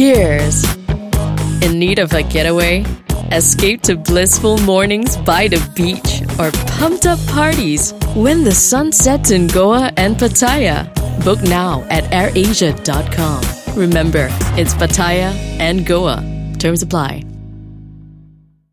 Cheers! In need of a getaway? Escape to blissful mornings by the beach or pumped up parties when the sun sets in Goa and Pattaya. Book now at airasia.com. Remember, it's Pattaya and Goa. Terms apply.